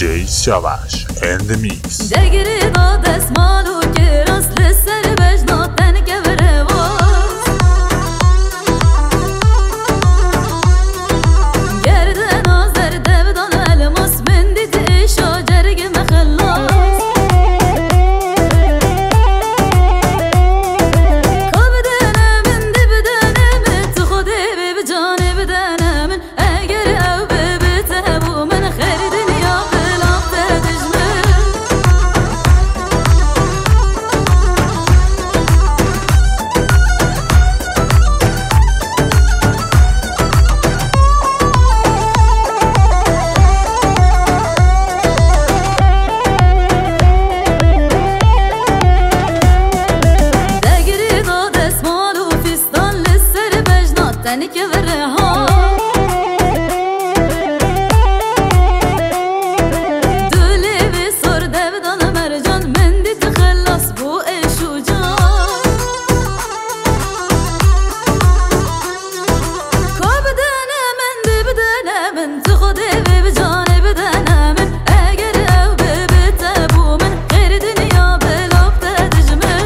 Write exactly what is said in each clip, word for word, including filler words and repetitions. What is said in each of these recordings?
جی سیاوش and the mix. دگری دا دستمالو که راست لسر بجنا تنگه بره واز گرده نازر دبدان الماس من دید ایشا جرگ مخلاص کاب دنه من دی بدنه من تو خوده بی بجانه بدنه من اگر او بی بتهبو من خیر دنیا بلام تدجمه تنك برها دولي بصور دبدان مرجان من دي تخلص بو ايش وجان كوب دانا من دي بدانا من تخدي بجاني بدانا من اگر او ببتابو من غير دنيا بلوب تدجمل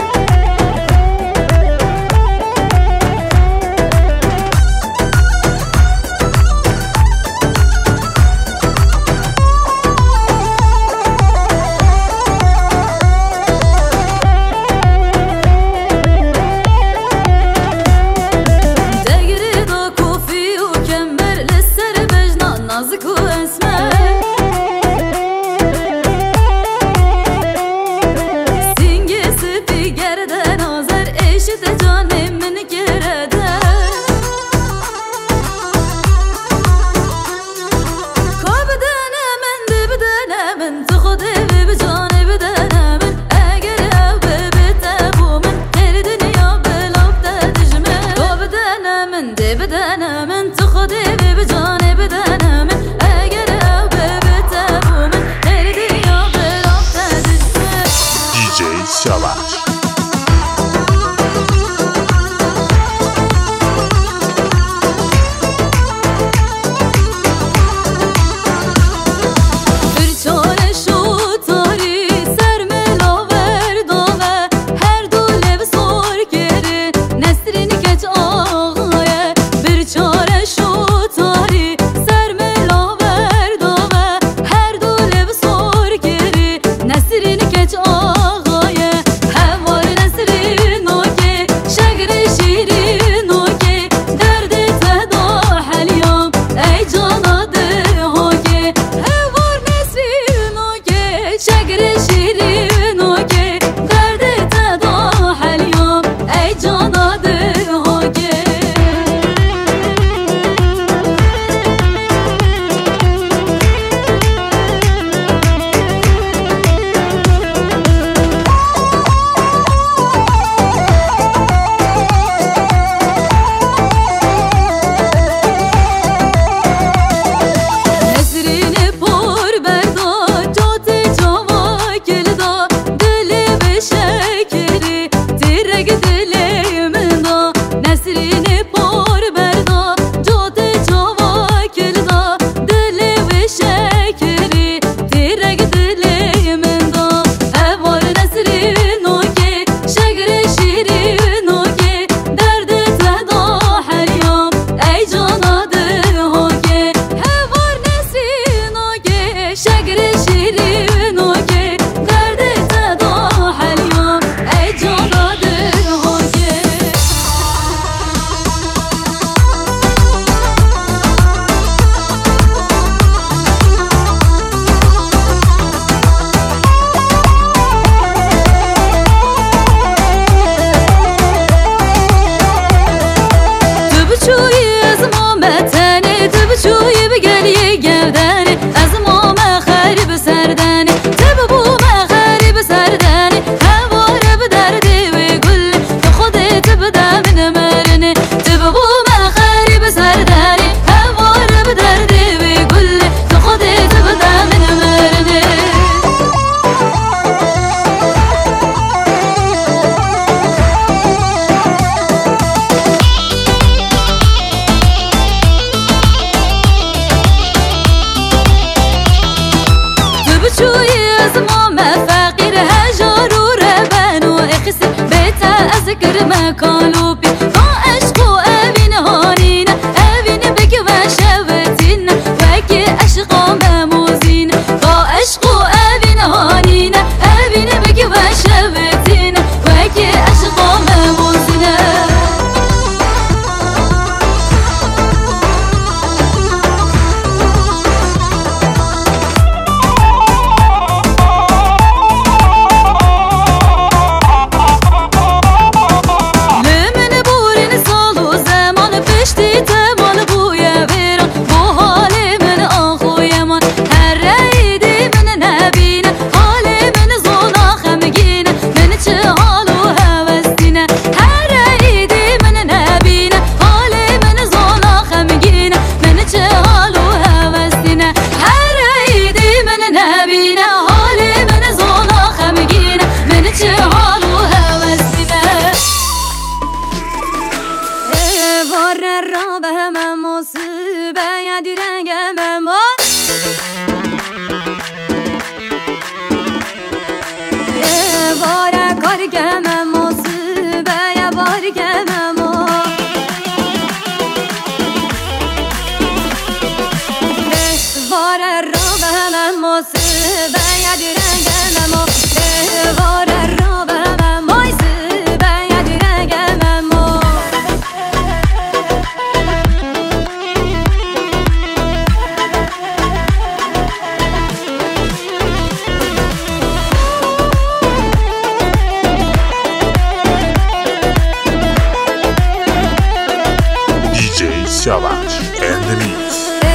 نازك واسمر سینگی سپی گرده نازر ایشت جانم من گرده کاب دنه من دی بدنه من تو خوده بی بجانه بدنه من اگر او ببتابو من غیر دنیا بلوب تدجمه کاب دنه من دی بدنه من تو خوده بی بجانه بدنه من سیاوش شوي زمام فقير هجر وربان واخسر بيت أذكر ما كانوا بي عشق وأبين هانينا أبين بك وشوتينا وكي عشق مموزين عشق وأبين هانينا أبين بك وشوتينا وكي عشق مموزين Siavash and the Mix.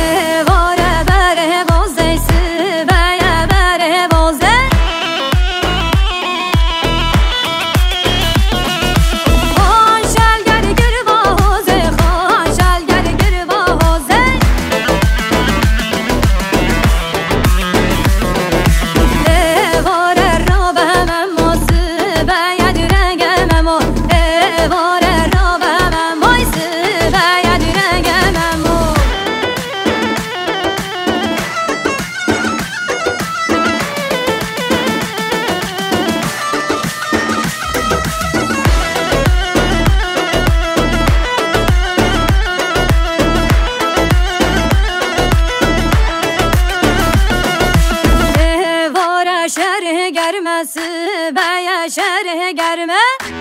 Baya şerh germe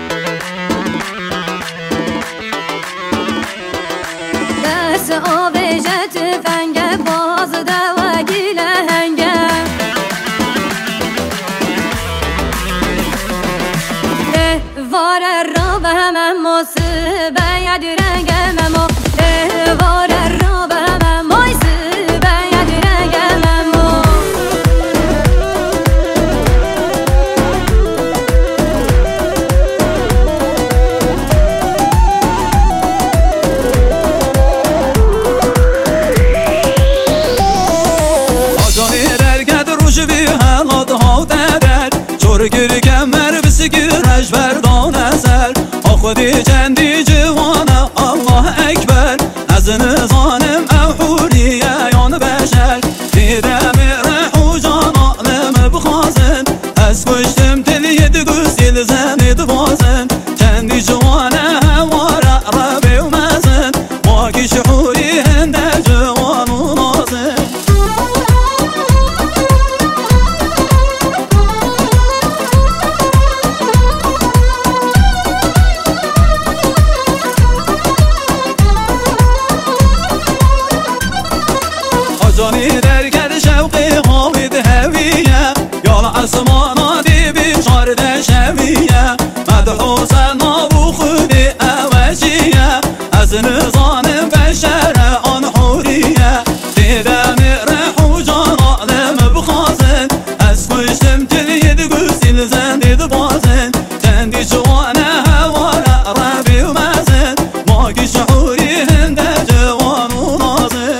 Ders o beje tüfenge bazı deva gile henge Eh var errabe hemen mosu Baya direnge memo Eh var errabe hemen mosu Baya direnge memo Gürgemer bizi güreş verdan ezer Akudi cendi civana Allah ekber Ezini zanim evhuriye yan beşer Diremi rehu can alemi bıkhazın Ez kuştum dil yedi güz yelzen edi bazın Kendi civana hevara rabi umezin Maki şuhuri hende civanun azın Cani derger şevqi halid heviye Yal asmana dibi şarde şeviye Medhu sana bu khudi eveciye Ez nizanim beşere an huriye Diremi rehu can alem bıkhazın Ez kuştum til yedi güz ilzen dedi bazın Kendi civane hevara rabi umezin Maki şuhuri hinde civanun azın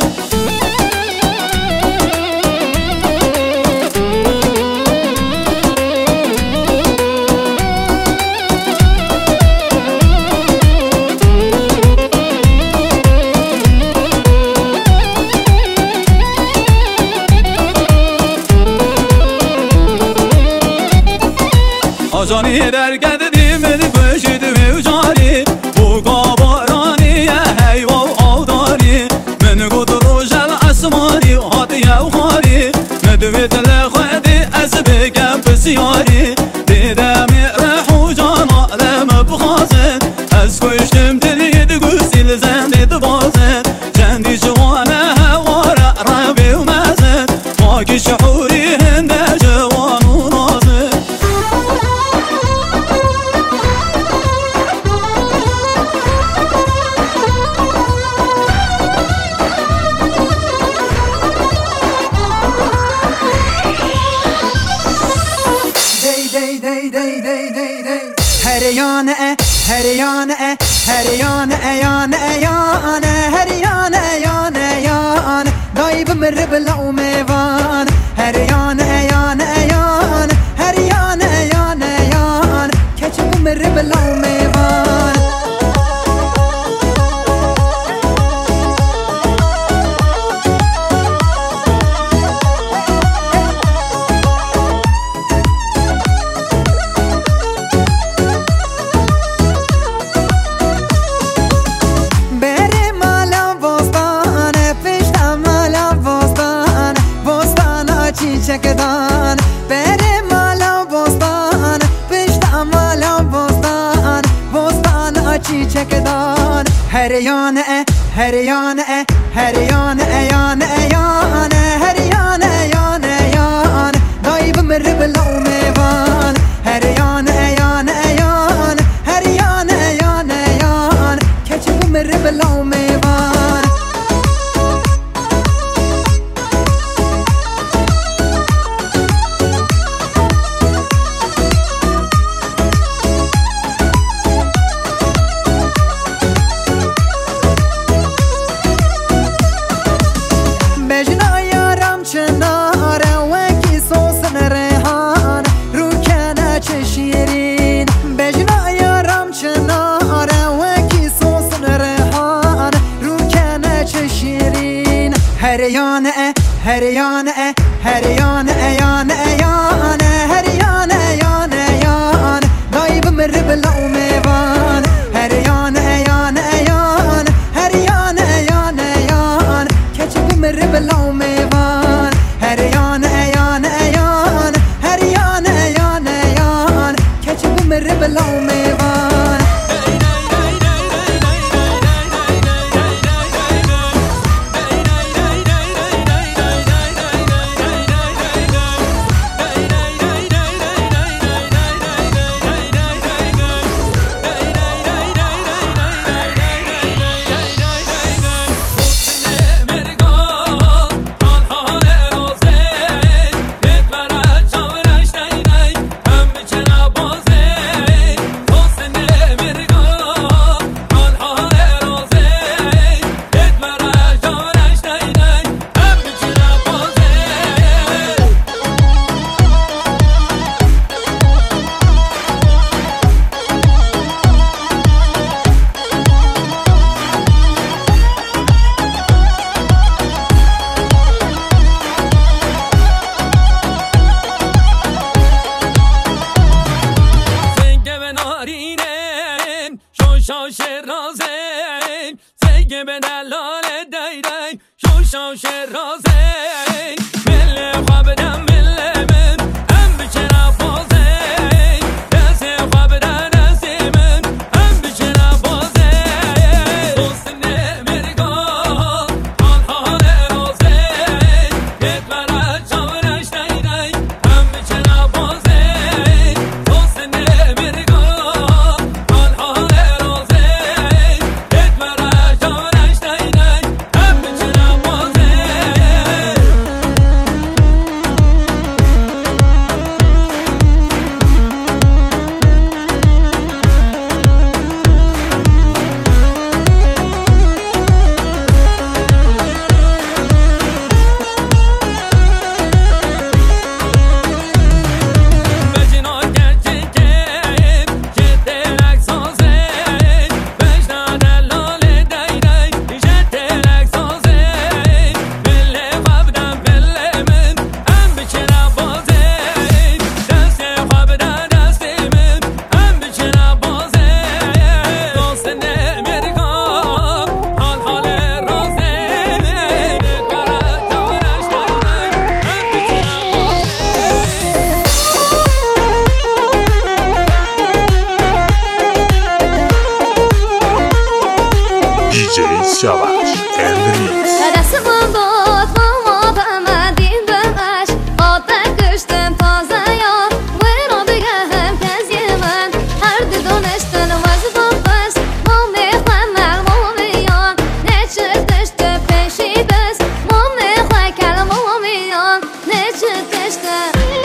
آجانی در گددی من بشید و جاری بوگا بارانی حیوان آداری من گود روشل اسمانی هاتی و خاری ندویت لخوادی از بگم بسیاری دیدم رحو جانا لم بخازن از کشتم دلی دگوسیل زندید بازن جندی جوانه هواره ربی و مزن ماکی شعوری هنده جوان و نازن دی دی دی دی دی دی هریانه هریانه هریانه یانه یانه هریانه یانه یانه دای بمر بلا میوان هریانه یانه یانه هریانه یانه یانه کچ بمر بلا میوان چکدان بره مالا بستان پشت مالا بستان بستان آچی چکدان هریانه هریانه هریانه یانه یانه هریانه یانه یانه دای بمر بلا میوان هریانه یانه یانه هریانه یانه یانه کچ بمر بلا میوان هریانه هریانه هریانه یانه یانه هریانه یانه یانه دای بمر بلا میوان هریانه یانه یانه هریانه یانه یانه کچ بمر بلا میوان هریانه یانه یانه هریانه یانه یانه کچ بمر بلا میوان شوش رازین سیگه به دلال دی دی شوش رازین مل خواب دم مل من هم بچرا بازین دست خواب دم دست من هم بچرا بازین دوست نمیرگاه حال حال رازین یه برا چاورش دی دی هم بچرا بازین دوست نمیرگاه حال حال رازین یه برا چاورش دی دی Savage and the Mix. Rəsmim dod, mama bəmədin bəməş Adda qışdım taze yar Vera bigəhem kəz yemən Hər didonəşdən vəzbə bəs Mami xəməl mami yan Neçir dişdə peşi bəs Mami xəkəl mami yan Neçir dişdə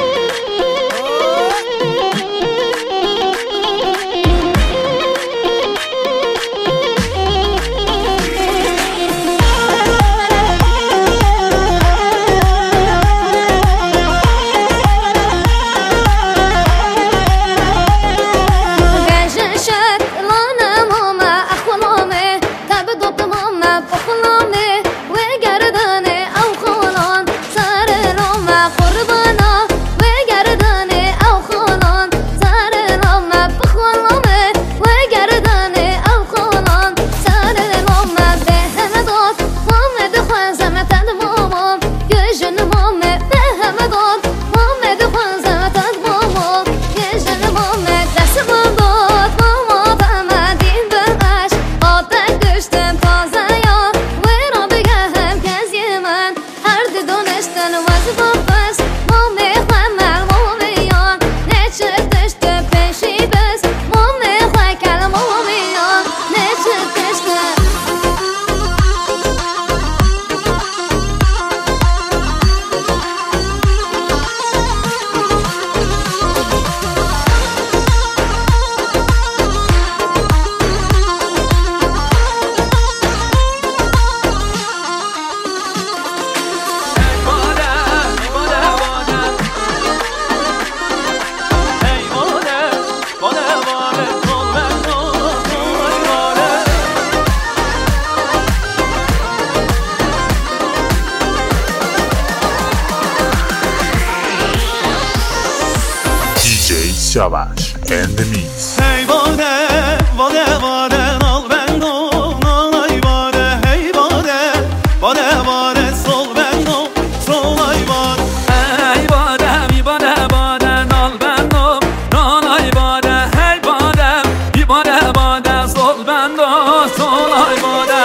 Savage and the Mix. Hey bade, bade bade al bendo, nalay bade. Hey bade, bade bade sol bendo, solay bade. Hey bade, bir bade bade al bendo, nalay bade. Hey bade, bir bade bade sol bendo, solay bade.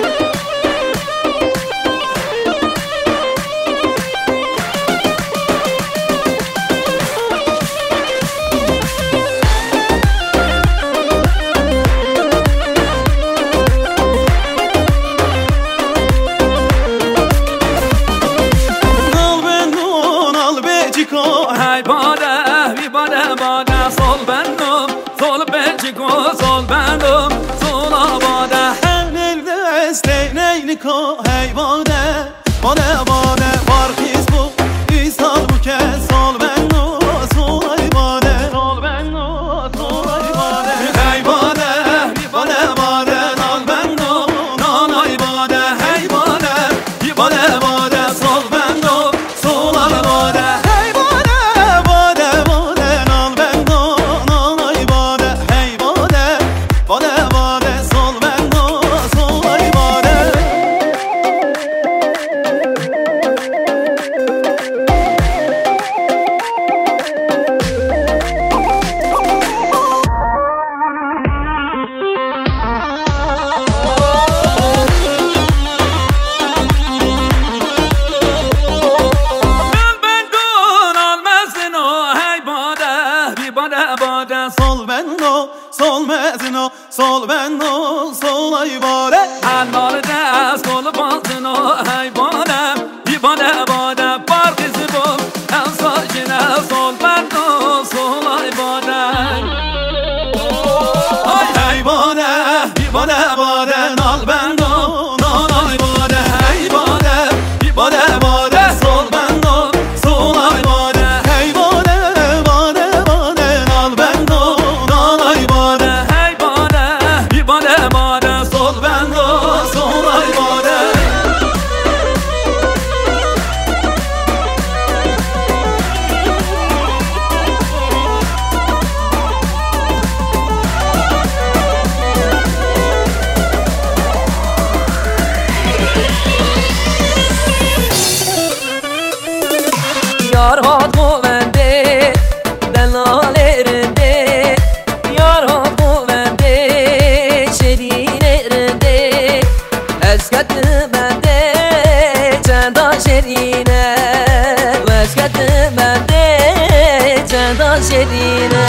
Hey bade, bir bade bade sol bendom, sol belçiko sol bendom, sola bade. Her nerede esteyneyni ko. Hey bade, bade bade var kız bu. İsal bu kez sol bendo, solay bade. Sol bendo, solay bade. Hey bade, bir bade bade al bendo, nalay bade. Hey bade, bir bade bade sol bendo, solay bade. Sol bendo, sol mezino, sol bendo, solay bade. Annalı da sol bantino, hey bade, bir bade bade par kızı bol. En saçına sol bendo, solay bade. Ay hey bade, bir bade bade al bendo, nalay bade. Hey bade, bir bade bade sol bendo, solay bade. Hey bade, bade bade al bendo, nalay bade. Hey bade, bir bade bade sol bendo, Solay bade. شیرینه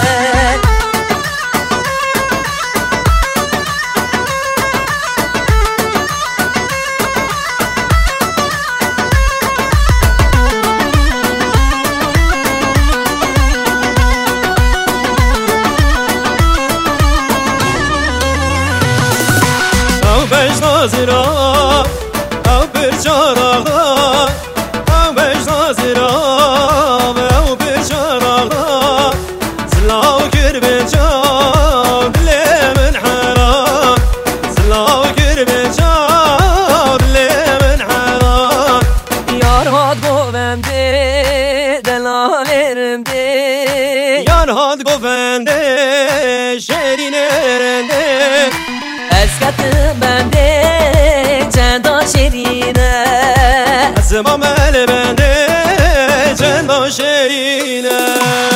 زیرا او برچارا او بجنا زیرا او برچارا زلاو کر بجا دل من حرام زلاو کر بجا دل من حرام یار هات گوونده دلالرم ده یار هات گوونده شیرین رنده اسکت بنده چندان شیرینه زمام بنده چندان شیرینه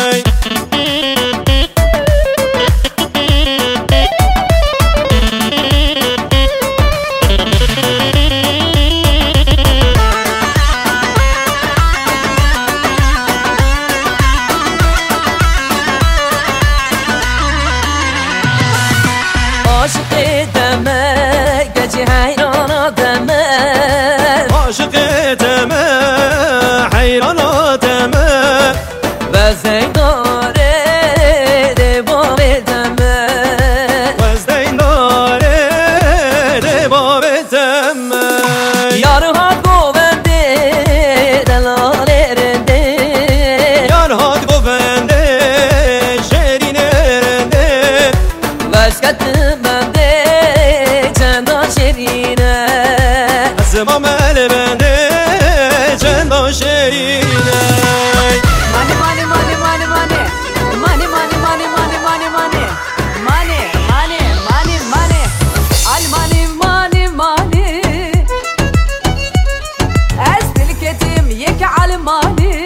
عاشق دمه گجی حیران دمه عاشق دمه حیران دمه وزن داره دباب دمه وزن داره دباب دمه یار هات گوونده دلال رنده یار هات گوونده شیرین رنده وشکت بنده چندان شیرینه زمام بنده چندان شیرینه Money, money, money, money, money. Money, money, money, money, money, money. Money, money, money, money. Al money, money, money. Ez dilketim yek al money.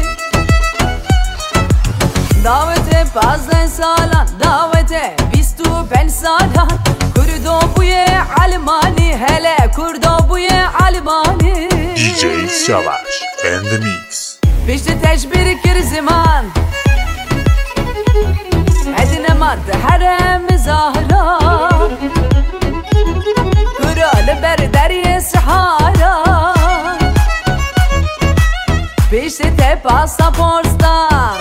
Davete pazden salan, davete bistu ben salan. Kurdo buye al money, hele kurdo buye al money. D J Savaş and the Mix. بيشت تشبير كر زمان عدنا مد حرم زهرا كرال بردري سحارا بيشت باسابورستان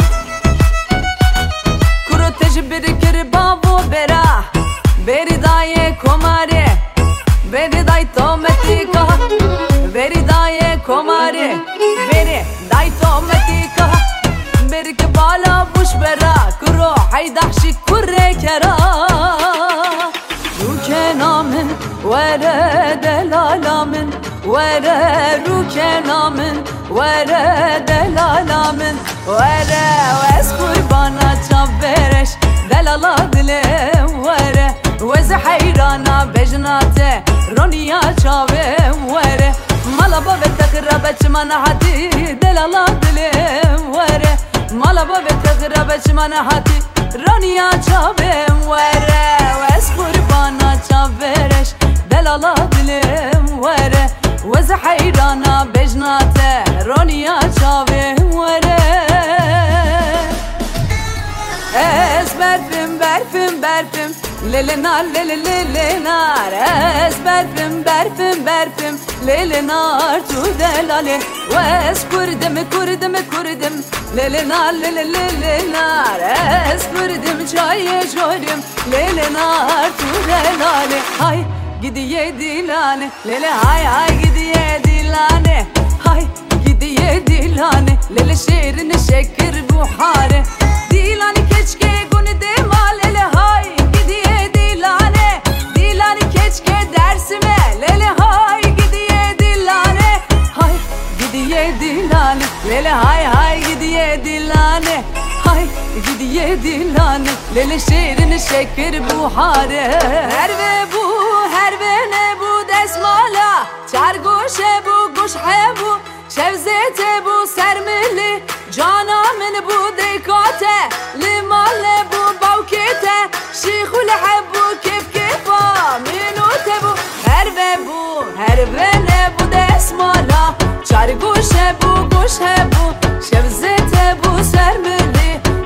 كرو تشبير كر بابو برا بری دای کماره بری دای تومتیکا بری دای کماره بری دای تومتیکا بری که بالا بوش برا کرو حیدخشی کره کرا رو کنامن وره دلالامن وره رو کنامن وره دلالامن وره وز قربانا چابرش دلالا دلم وره وز حیرانا بجناته رونیا چاوم وره مالا بابا تقربه چمن حتی دلالا دلم وره مالا بابا تقربه چمن حتی رونیا چاوم وره وز قربانا چاورش دلالا دلم وره وز حیرانا بجناته رونیا چاوم وره Es berfim berfim berfim lele nar lele lele nar Es berfim berfim berfim lele nar tu delale Es kurdim kurdim kurdim lele nar lele lele nar Es kurdim çayı jorim lele nar tu delale Hay gidiye dilane lele hay hay gidiye dilane Hay gidiye dilane lele şehrin şeker buhare Dilani keşke guni dema lele hay gidiye dilane Dilani keşke dersime lele hay gidiye dilane Hay gidiye dilane lele hay hay gidiye dilane Hay gidiye dilane lele şehrin şeker buhare Her ve bu her ve ne bu desmala Çargoşe bu guşhe bu Şevzete bu sermili Cana min bu dekate Limale bu bavkete Şikhul habbu kif kifa Minute bu her ve bu Her ve ne bu desmala Çarguşe bu guşhe bu Şevzete bu sermili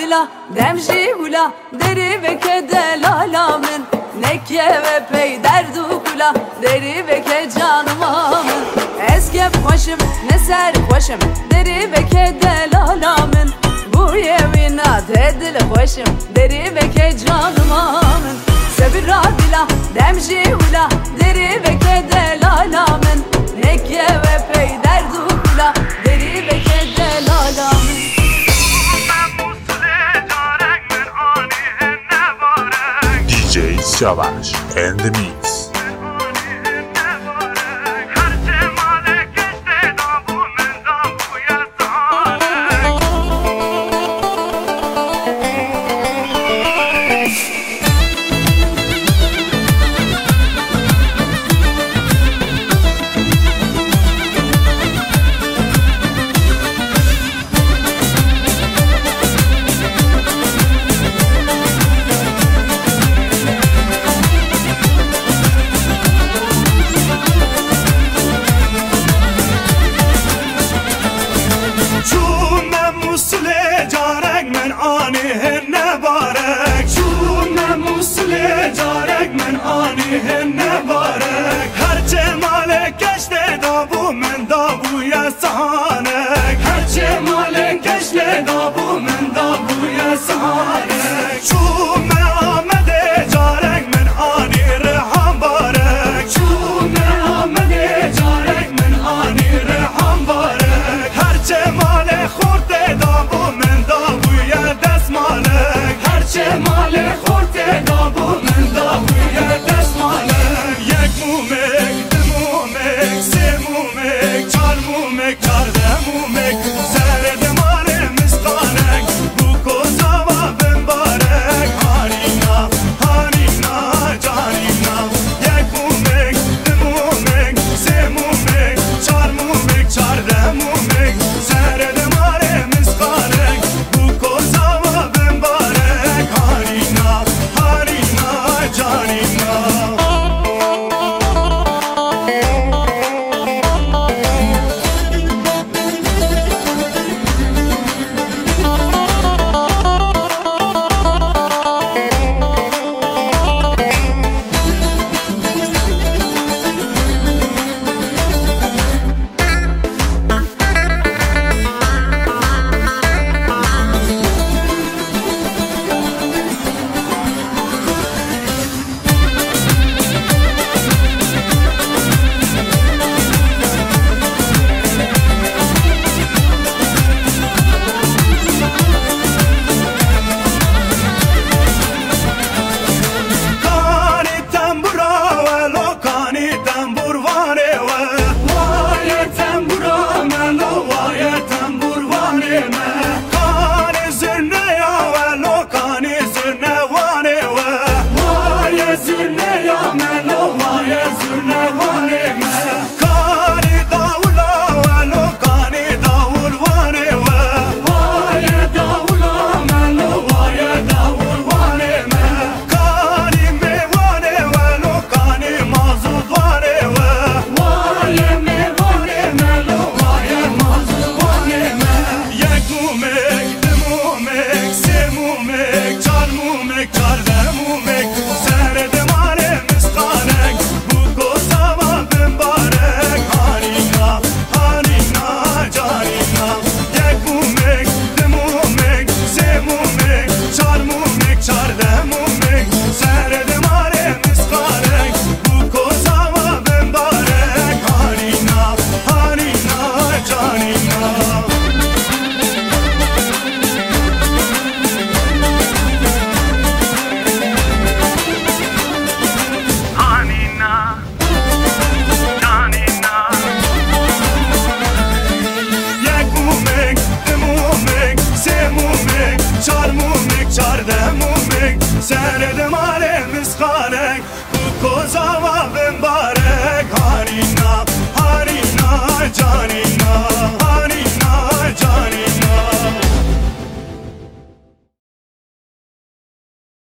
bila demji hula deri ve kedela min nekke ve pey derdu kula deri ve ke canıma eske başım ne ser başım deri ve kedela min bu yevina tedil başım deri ve ke canıma sebira bila demji hula deri ve kedela min nekke ve pey derdu kula deri ve kedela min D J Savaş and the Mix. Harina, harina, canina